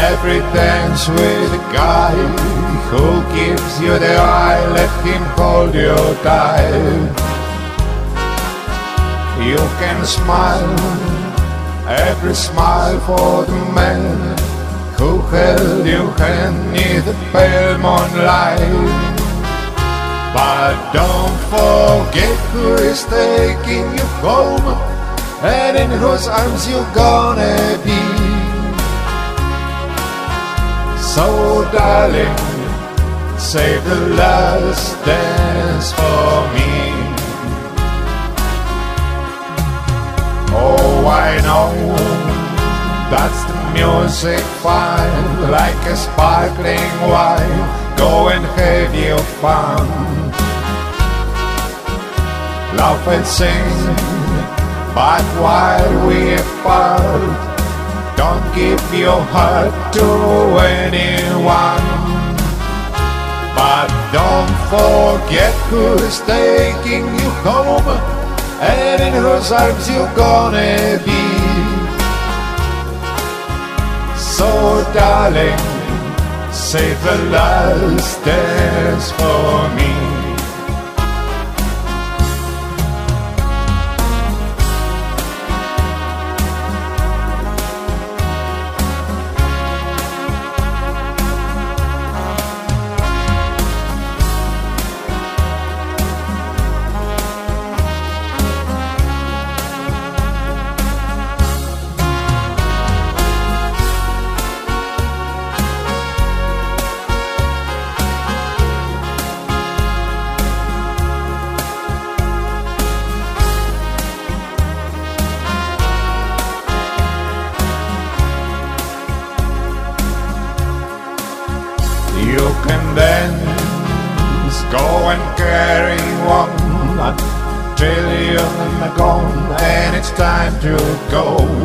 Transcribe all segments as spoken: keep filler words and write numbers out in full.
every dance with a guy who gives you the eye, let him hold you tight. You can smile, every smile for the man who held your hand neath the pale moonlight. But don't forget who is taking you home and in whose arms you're gonna be. So darling, save the last dance for me. Oh, I know that's the music fine, like a sparkling wine. Go and have your fun. Laugh and sing, but while we're apart, don't give your heart to anyone. But don't forget who's taking you home and in whose arms you're gonna be. So darling, save the last dance for me. You can dance, go and carry on till you're gone and it's time to go.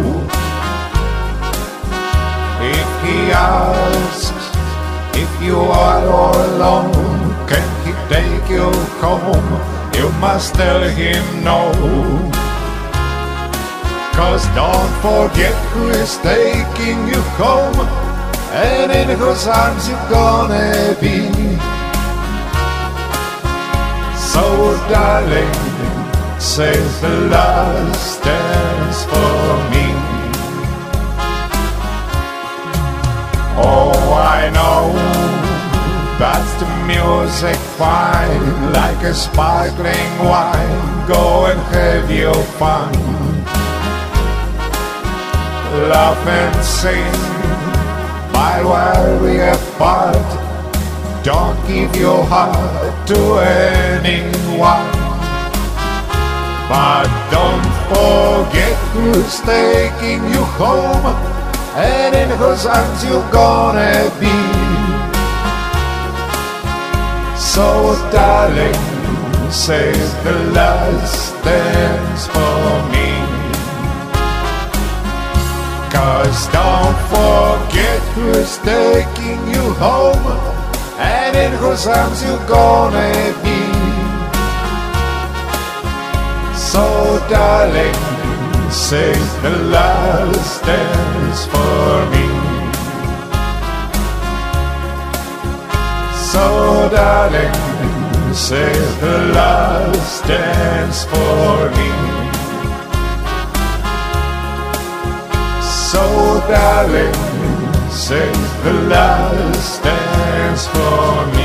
If he asks if you are all alone, can he take you home? You must tell him no. 'Cause don't forget who is taking you home and in whose arms you're gonna be. So darling, save the last dance for me. Oh, I know that's the music fine, like a sparkling wine. Go and have your fun. Laugh and sing, but while we're apart, don't give your heart to anyone. But don't forget who's taking you home and in whose arms you're gonna be. So darling, save the last dance for me. 'Cause don't forget who's taking you home and in whose arms you're gonna be. So darling, save the last dance for me. So darling, save the last dance for me. So darling, save the last dance for me.